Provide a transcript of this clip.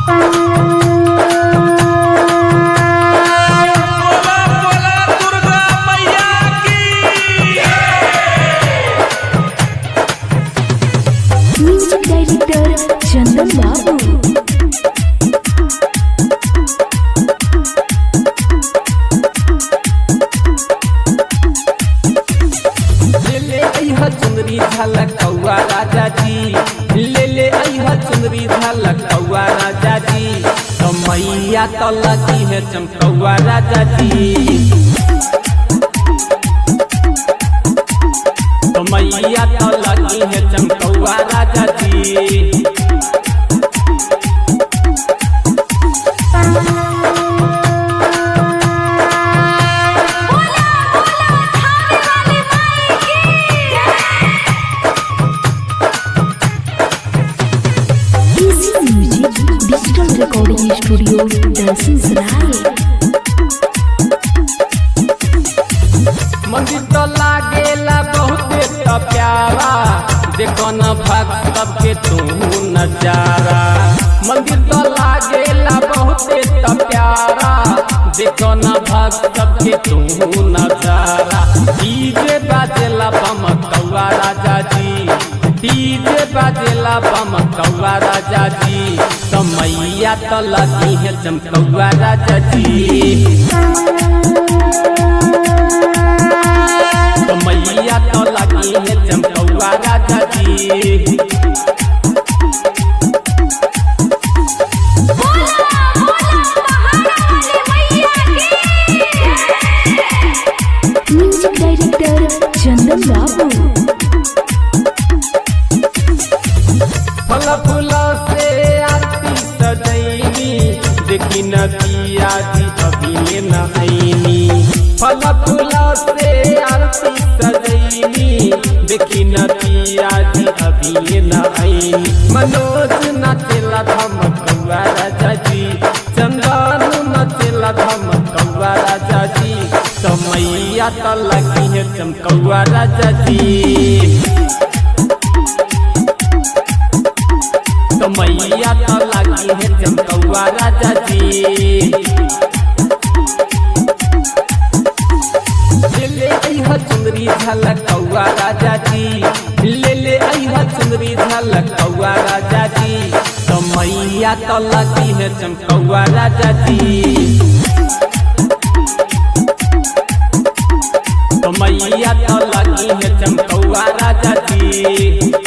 Music director चंदन बाबू। चुनरी झलक कौआ राजा जी ले ले अइहा चुनरी झलक कौआ राजा जी तो मैया तो लगी है चमकौआ राजा जी तो मैया तो लगी है चमकौआ राजा जी। Digital recording studio Dalsinghsarai. मंदिर तो लागेला बहुते तो प्यारा देखो न भक्त सबके तू नजारा। मंदिर तो लागेला बहुते तो प्यारा देखो न भक्त सबके तू नजारा। डीजे बाजेला बम कौआ राजा जी डीजे बाजेला बम कौआ राजा जी तो मैया तो लगी है चमकौआ राजा जी तो मैया तो लगी है चमकौआ राजा जी। म्यूजिक डायरेक्टर चंदन बाबू। फल फूल से आरती सजैनी देखी नदिया जी अभी न आईनी। फल फूल से आरती सजैनी देखी नदिया जी अभी न आईनी। मनोज नाचेला धमकौआ राजा जी चंदन नाचेला धमकौआ राजा जी तो मैया तो लगी है चमकौआ राजा जी तो मैया तो लगी है चमकौआ राजा जी। ले ले अइहा चुनरी झलक कौआ राजा जी ले ले अइहा चुनरी झलक कौआ राजा जी तो मैया तो लगी है चमकौआ राजा जी तो मैया तो लगी है चमकौआ राजा जी।